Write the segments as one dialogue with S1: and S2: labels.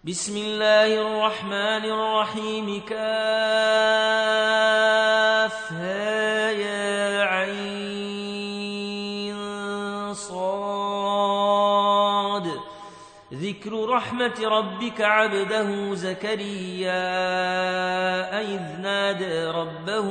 S1: بسم الله الرحمن الرحيم كافها يا عين صاد ذكر رحمة ربك عبده زكريا إذ نادى ربه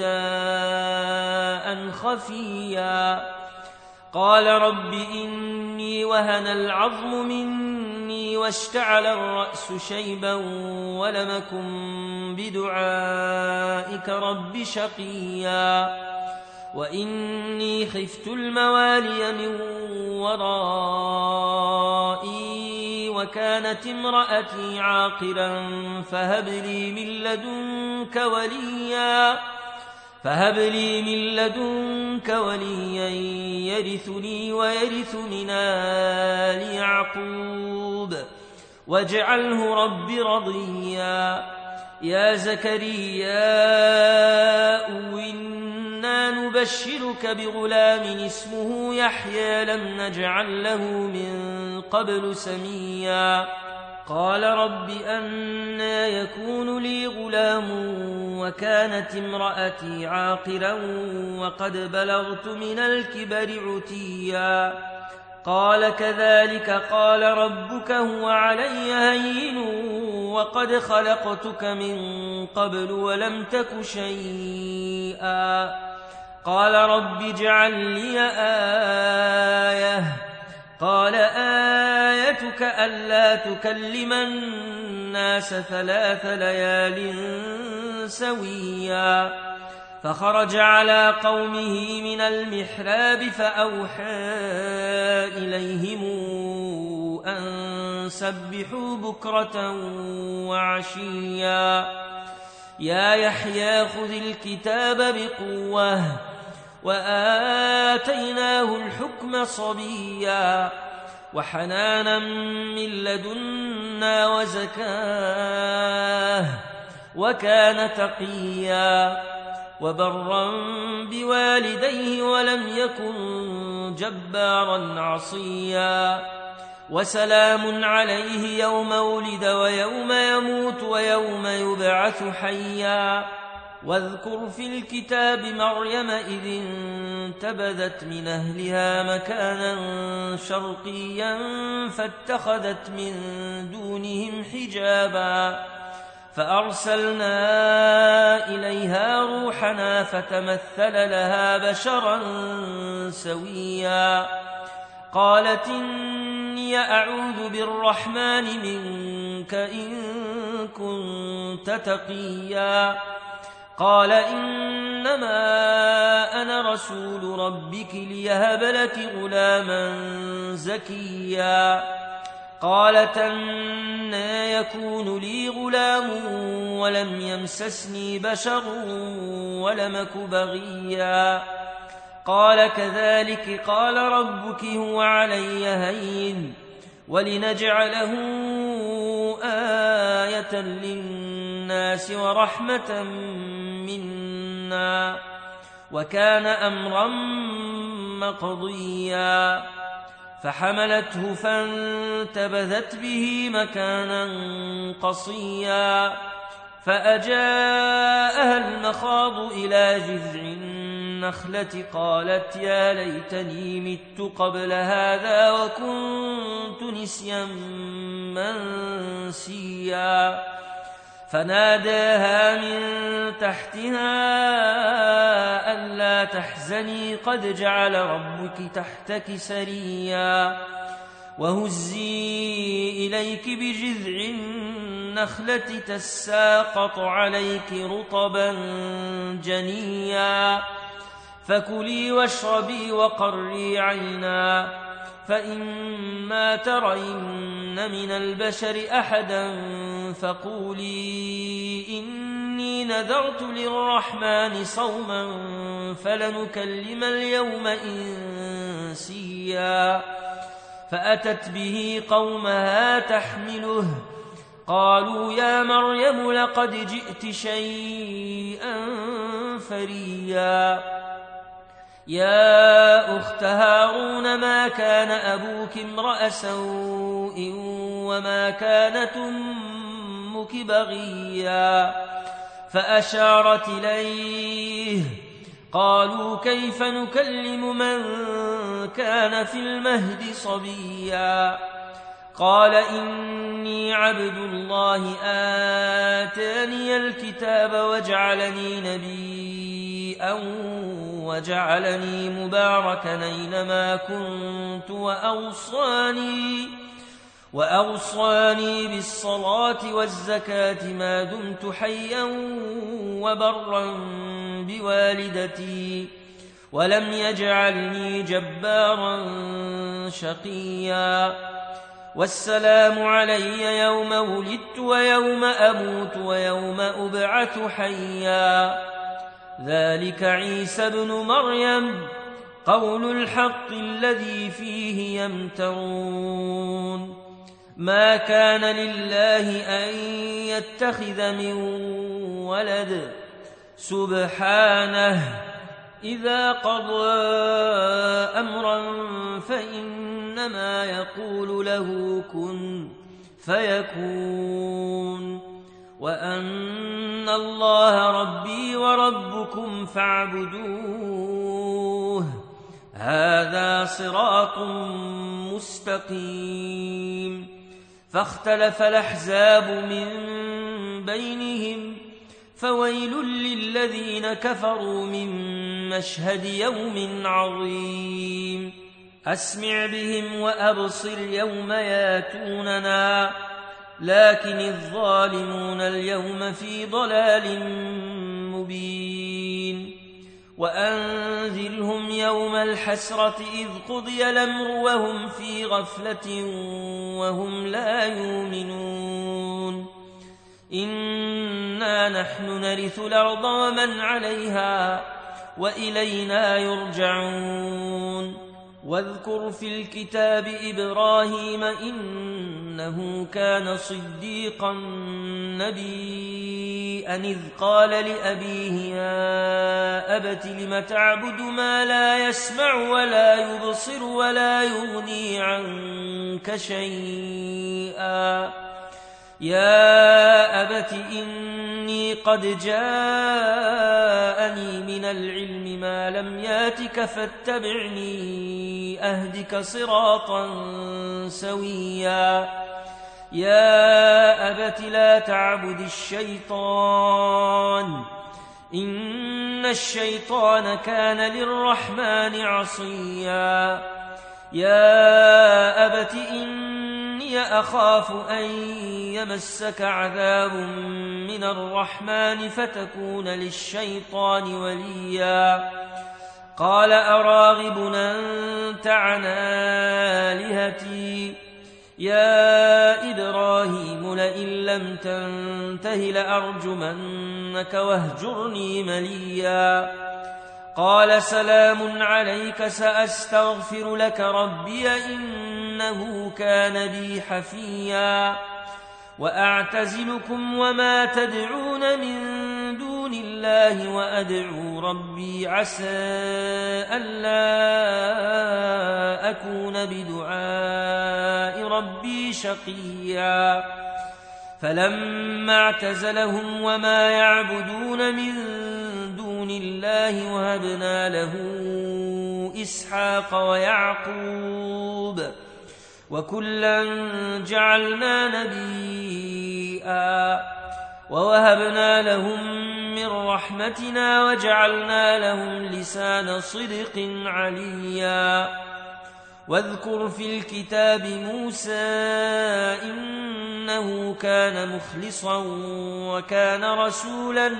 S1: نداء خفيا قال رب إني وهن العظم مني واشتعل الرأس شيبا ولم أكن بدعائك رب شقيا وإني خفت الموالي من ورائي وكانت امرأتي عاقرا فهب لي من لدنك وليا يرثني ويرث من آل يعقوب واجعله رب رضيا يا زكريا إنا نبشرك بغلام اسمه يحيى لم نجعل له من قبل سميا قال رب أنى يكون لي غلام وكانت امرأتي عاقرا وقد بلغت من الكبر عتيا قال كذلك قال ربك هو علي هين وقد خلقتك من قبل ولم تك شيئا قال رب اجعل لي آية قال آيتك ألا تكلم الناس 3 ليال سويا فخرج على قومه من المحراب فأوحى إليهم أن سبحوا بكرة وعشيا يا يحيى خذ الكتاب بقوة وآتيناه الحكم صبيا وحنانا من لدنا وزكاه وكان تقيا وبرا بوالديه ولم يكن جبارا عصيا وسلام عليه يوم ولد ويوم يموت ويوم يبعث حيا واذكر في الكتاب مريم إذ انتبذت من أهلها مكانا شرقيا فاتخذت من دونهم حجابا فأرسلنا إليها روحنا فتمثل لها بشرا سويا قالت إني أعوذ بالرحمن منك إن كنت تقيا قال إنما أنا رسول ربك ليهب لك غلاما زكيا قالت أنى يكون لي غلام ولم يمسسني بشر ولم أك بغيا قال كذلك قال ربك هو علي هين ولنجعله آية للناس ورحمة منا وكان أمرا مقضيا فحملته فانتبذت به مكانا قصيا فأجاءها المخاض إلى جذع النخلة قالت يا ليتني مت قبل هذا وكنت نسيا منسيا فناداها من تحتها ألا تحزني قد جعل ربك تحتك سريا وهزي إليك بجذع النخلة تساقط عليك رطبا جنيا فكلي واشربي وقري عينا فإما ترين من البشر أحدا فقولي إني نذرت للرحمن صوما فلنكلم اليوم إنسيا فأتت به قومها تحمله قالوا يا مريم لقد جئت شيئا فريا يا أخت هارون ما كان أبوك امرأ سوء وما كانت أمك بغيا فأشارت إليه قالوا كيف نكلم من كان في المهد صبيا قال إني عبد الله آتاني الكتاب وجعلني نبيا وجعلني مباركا أينما كنت وأوصاني بالصلاة والزكاة ما دمت حيا وبرا بوالدتي ولم يجعلني جبارا شقيا والسلام علي يوم ولدت ويوم أموت ويوم أبعث حيا ذلك عيسى ابن مريم قول الحق الذي فيه يمترون ما كان لله أن يتخذ من ولد سبحانه إذا قضى أمرا فإنما يقول له كن فيكون وأن الله ربي وربكم فاعبدوه هذا صراط مستقيم فاختلف الأحزاب من بينهم فويل للذين كفروا من مشهد يوم عظيم أسمع بهم وأبصر يوم ياتوننا لكن الظالمون اليوم في ضلال مبين وأنذرهم يوم الحسرة إذ قضي الأمر وهم في غفلة وهم لا يؤمنون إنا نحن نرث الأرض ومن عليها وإلينا يرجعون واذكر في الكتاب إبراهيم إنه كان صديقا نبيا إذ قال لأبيه يا أبت لم تعبد ما لا يسمع ولا يبصر ولا يغني عنك شيئا يا أبت إني قد جاءني من العلم ما لم ياتك فاتبعني أهدك صراطا سويا يا أبت لا تعبد الشيطان إن الشيطان كان للرحمن عصيا يا أبت إني أخاف أن يمسك عذاب من الرحمن فتكون للشيطان وليا قال أراغب أنت عن آلهتي يا إبراهيم لئن لم تنته لأرجمنك واهجرني مليا قال سلام عليك سأستغفر لك ربي إنه كان بي حفيا وأعتزلكم وما تدعون من دون الله وأدعو ربي عسى ألا أكون بدعاء ربي شقيا فلما اعتزلهم وما يعبدون من دون الله وهبنا له إسحاق ويعقوب وكلا جعلنا نبيا ووهبنا لهم من رحمتنا وجعلنا لهم لسان صدق عليا واذكر في الكتاب موسى إنه كان مخلصا وكان رسولا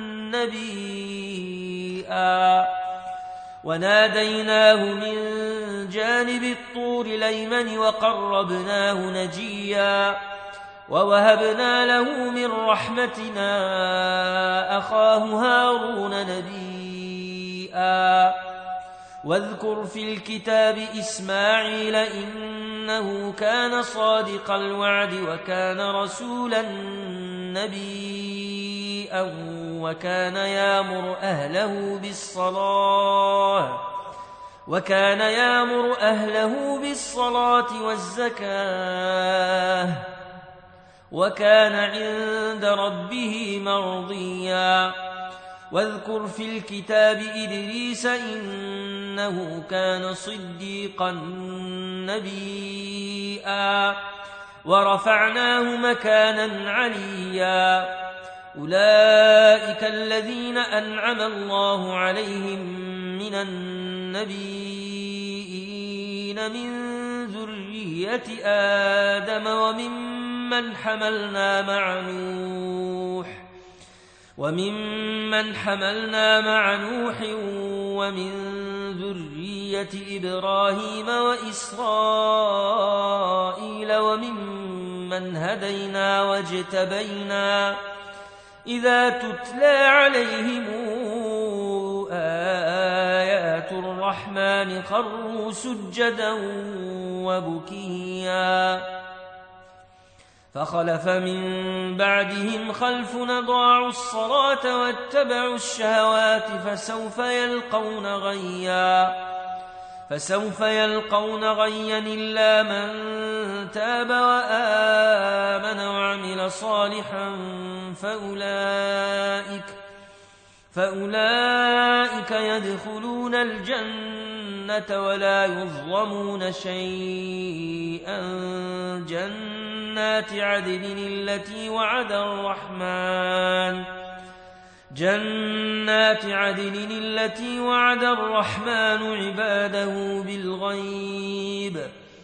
S1: نبيا وناديناه من جانب الطور الأيمن وقربناه نجيا ووهبنا له من رحمتنا أخاه هارون نبيا واذكر في الكتاب إسماعيل إنه كان صادق الوعد وكان رسولا نبيا وكان يأمر أهله بالصلاة وكان يأمر أهله بالصلاة والزكاة وكان عند ربه مرضيا واذكر في الكتاب إدريس إنه كان صديقا نبيا ورفعناه مكانا عليا أولئك الذين أنعم الله عليهم من النبيين من ذرية آدم وممن حملنا مع نوح ومن ذرية إبراهيم وإسرائيل وممن هدينا واجتبينا إذا تتلى عليهم آيات الرحمن خروا سجدا وبكيا فخلف من بعدهم خلف أضاعوا الصلاة واتبعوا الشهوات فسوف يلقون غيا إلا من تاب وآمن وعمل صالحا فأولئك يدخلون الجنة ولا يظلمون شيئا جنات عدن التي وعد الرحمن عباده بالغيب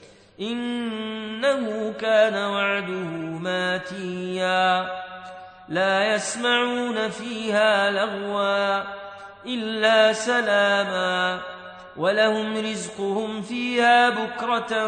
S1: إنه كان وعده ماتيا لا يسمعون فيها لغوا إلا سلاما ولهم رزقهم فيها بكرة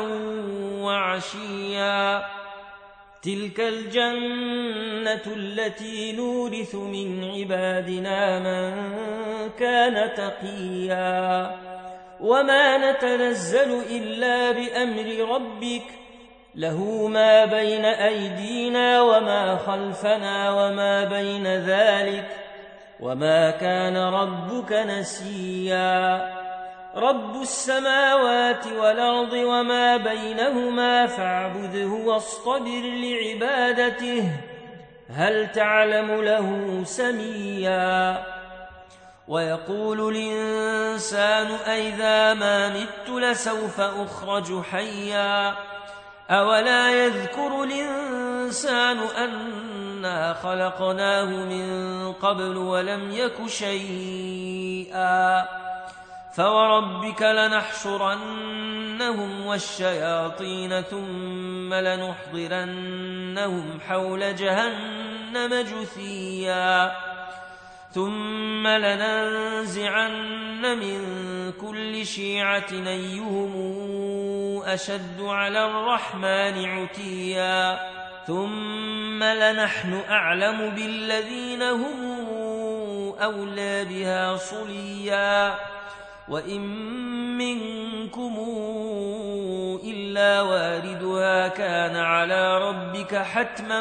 S1: وعشيا تلك الجنة التي نورث من عبادنا من كان تقيا وما نتنزل إلا بأمر ربك له ما بين أيدينا وما خلفنا وما بين ذلك وما كان ربك نسيا رب السماوات والأرض وما بينهما فاعبده واصطبر لعبادته هل تعلم له سميا ويقول الإنسان أئذا ما مت لسوف أخرج حيا أولا يذكر الإنسان أنا خلقناه من قبل ولم يك شيئا فوربك لنحشرنهم والشياطين ثم لنحضرنهم حول جهنم جثيا ثم لننزعن من كل شيعة أيهم أشد على الرحمن عتيا ثم لنحن أعلم بالذين هم أولى بها صليا وإن منكم إلا واردها كان على ربك حتما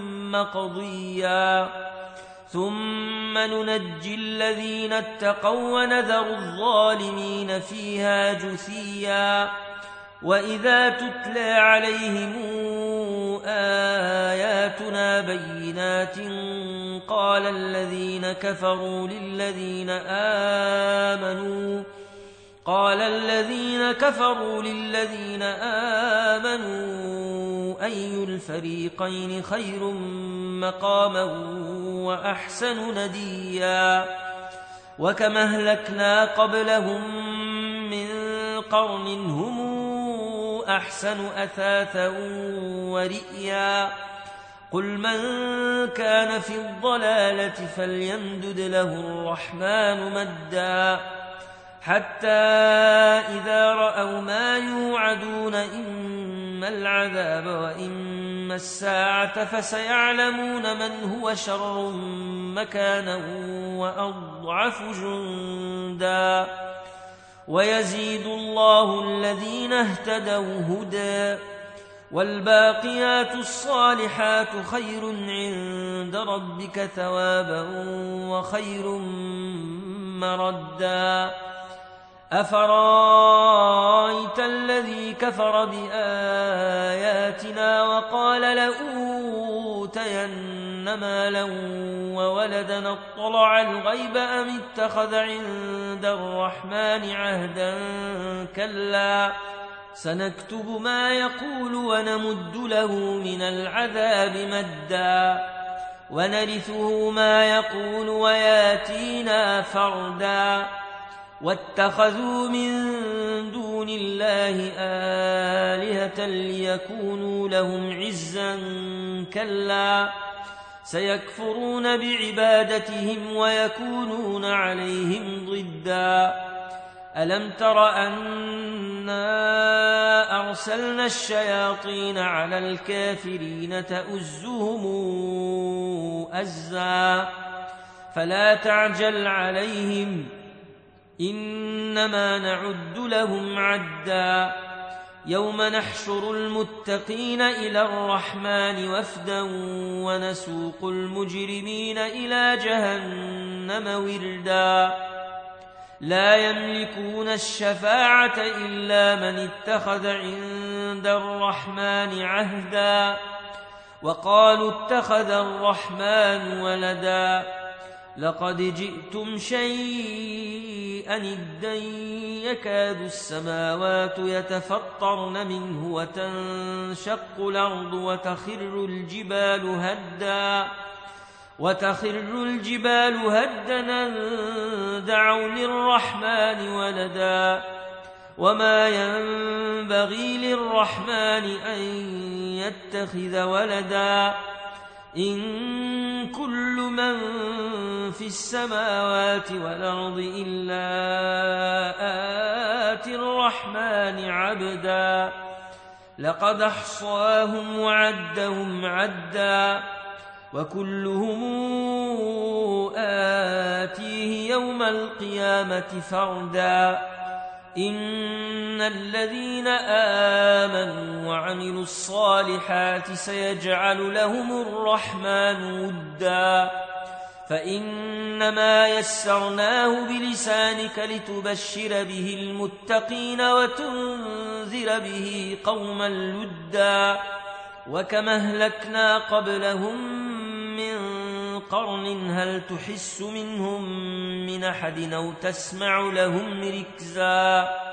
S1: مقضيا ثم ننجي الذين اتقوا ونذر الظالمين فيها جثيا وإذا تتلى عليهم آياتنا بينات قال الذين كفروا للذين آمنوا أي الفريقين خير مقاما وأحسن نديا وكم أهلكنا قبلهم من قرن هم أحسن أثاثا ورئيا قل من كان في الضلالة فليمدد له الرحمن مدا حتى إذا رأوا ما يوعدون إما العذاب وإما الساعة فسيعلمون من هو شر مكانا وأضعف جندا ويزيد الله الذين اهتدوا هدى والباقيات الصالحات خير عند ربك ثوابا وخير مردا أفرايت الذي كفر بآياتنا وقال لأوتين مالا وولدا اطلع الغيب أم اتخذ عند الرحمن عهدا كلا سنكتب ما يقول ونمد له من العذاب مدا ونرثه ما يقول وياتينا فردا واتخذوا من دون الله آلهة ليكونوا لهم عزا كلا سيكفرون بعبادتهم ويكونون عليهم ضدا ألم تر أنا أرسلنا الشياطين على الكافرين تؤزهم أزا فلا تعجل عليهم إنما نعد لهم عدا يوم نحشر المتقين إلى الرحمن وفدا ونسوق المجرمين إلى جهنم وردا لا يملكون الشفاعة إلا من اتخذ عند الرحمن عهدا وقالوا اتخذ الرحمن ولدا لقد جئتم شيئا إدا يكاد السماوات يتفطرن منه وتنشق الأرض وتخر الجبال هدا دعوا للرحمن ولدا وما ينبغي للرحمن أن يتخذ ولدا إن كل من في السماوات والأرض إلا آتي الرحمن عبدا لقد أحصاهم وعدهم عدا وكلهم آتيه يوم القيامة فردا إن الذين آمنوا وعملوا الصالحات سيجعل لهم الرحمن ودا فإنما يسرناه بلسانك لتبشر به المتقين وتنذر به قوما لدا وكما أهلكنا قبلهم من قرن هل تحس منهم من أحد أو تسمع لهم ركزا